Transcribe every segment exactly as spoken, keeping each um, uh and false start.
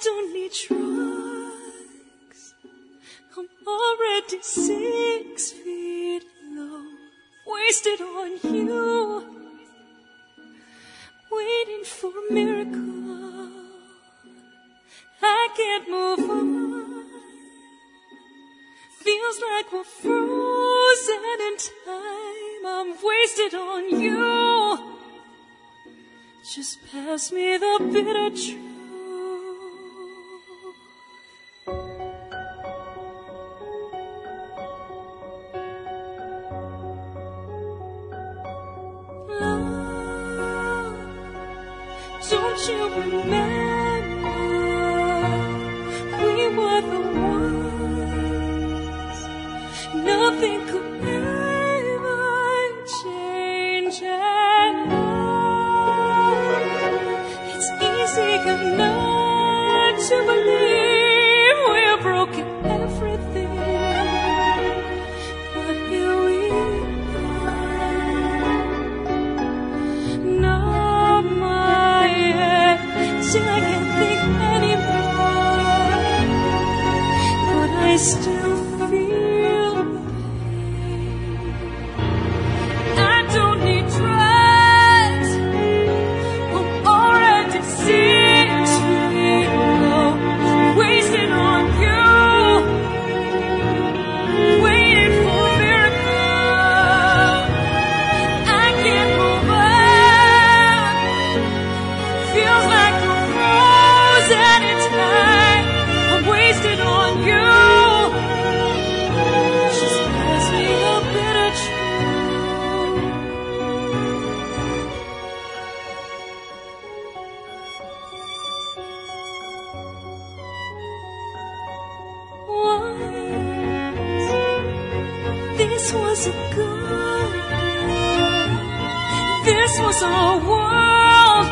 don't need drugs. I'm already six feet low, wasted on you, waiting for a miracle. I can't move on. Feels like we're frozen in time. I'm wasted on you. Just pass me the bitter truth. Love, don't you remember we were the ones? Nothing could ever change and now it's easy enough to believe we're broken everything, but here we are. Nod my head till I can't think anymore, but I still feel pain. I don't need drugs. I'm already six feet low, wasted on you, waiting for a miracle. I can't move on. Feels like we're frozen in time. I'm wasted on you. Just pass me a bitter truth. Once, this was a garden. This was our world.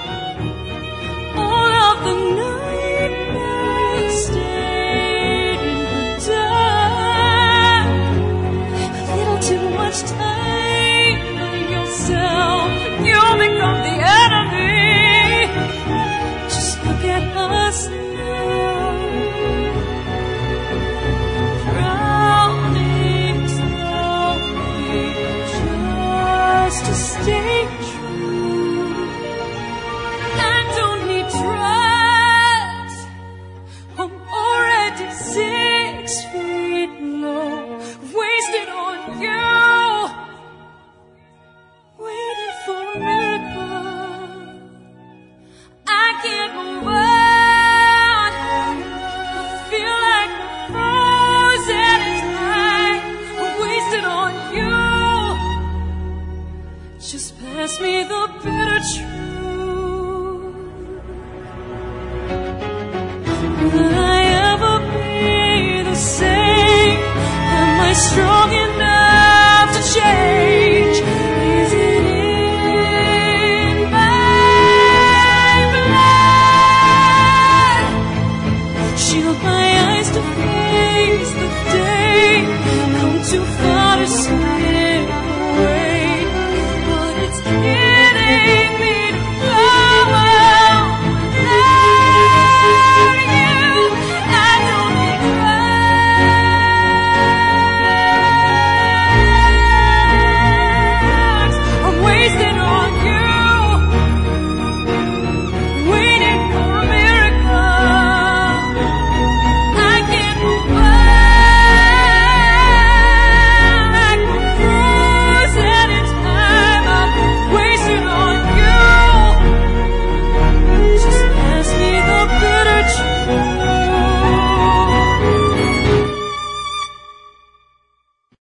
All of the nightmares stayed in the dark. A little too much time for yourself, and you'll become the enemy. Just look at us now, drowning slowly, just to stay true. I don't need drugs. I'm already six feet low, wasted on you, waiting for a miracle. I can't move on. I feel like I'm frozen in time. I'm wasted on you. Just pass me the bitter truth. Will I ever be the same? Am I strong enough to change?